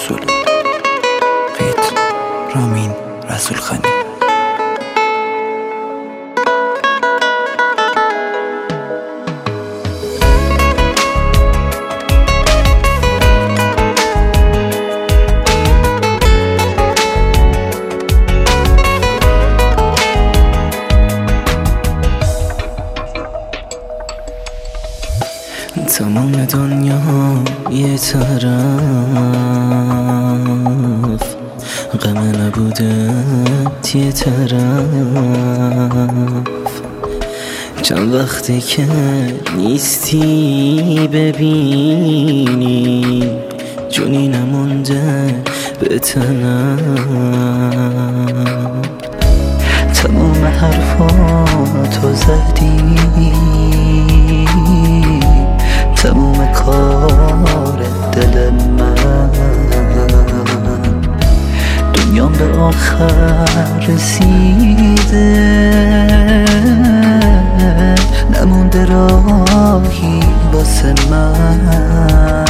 رسول قید رامین رسول خانی. تمام دنیا یه طرف، غم نبودت یه طرف. چند وقته که نیستی ببینی، جونی نمونده به تنم. تمام حرفاتو زدی، تموم کار دل من. دنیام به آخر رسیده، نمونده راهی واسه من.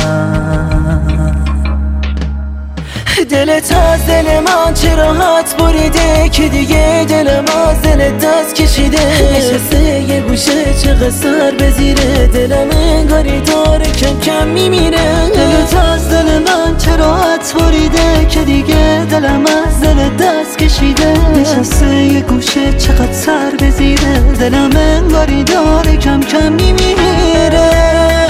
دلت از دل من چه راحت بریده که دیگه دلم از دلت دست کشیده. نشسته یه گوشه چقدر سر به زیره، دلم انگاری داره کم کم میمیره. دلت از دل من چه راحت بریده که دیگه دلم از دلت دست کشیده. نشسته یه گوشه چقدر سر به زیره، دلم انگاری داره کم کم میمیره.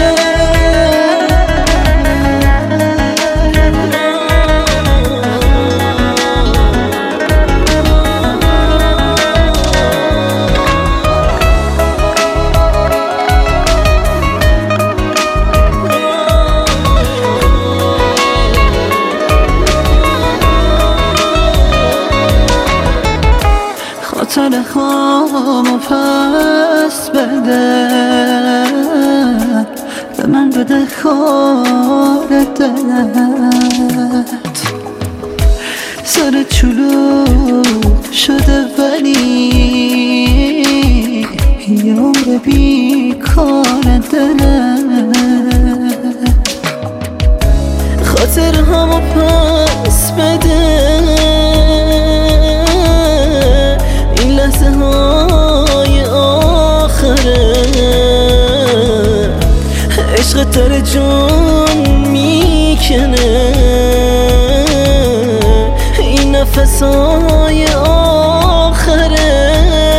خاطر خوابو پس بده، به من بده خار دلت. سر چلوک شده ولی یار بیکار دلت. خاطر همو پس بده، لحظه های آخره. عشق تر جون میکنه، این نفس های آخره.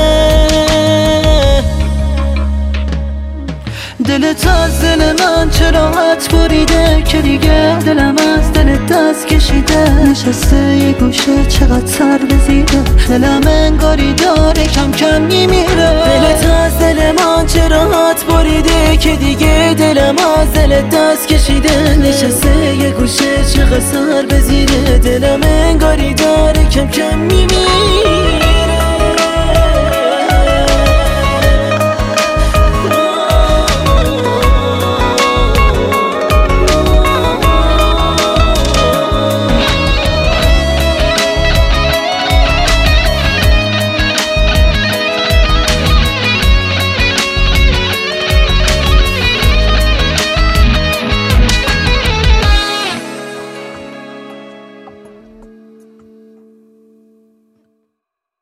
دلت از دل من چه راحت بریده که دیگه دلم از دلت دست کشیده. نشسته یه گوشه چقدر سر به زیره، دلم انگاری داره کم کم میمیره. دلت از دل من چه راحت بریده که دیگه دلم از دلت دست کشیده. نشسته یه گوشه چقدر سر به زیره، دلم انگاری داره کم کم میمیره.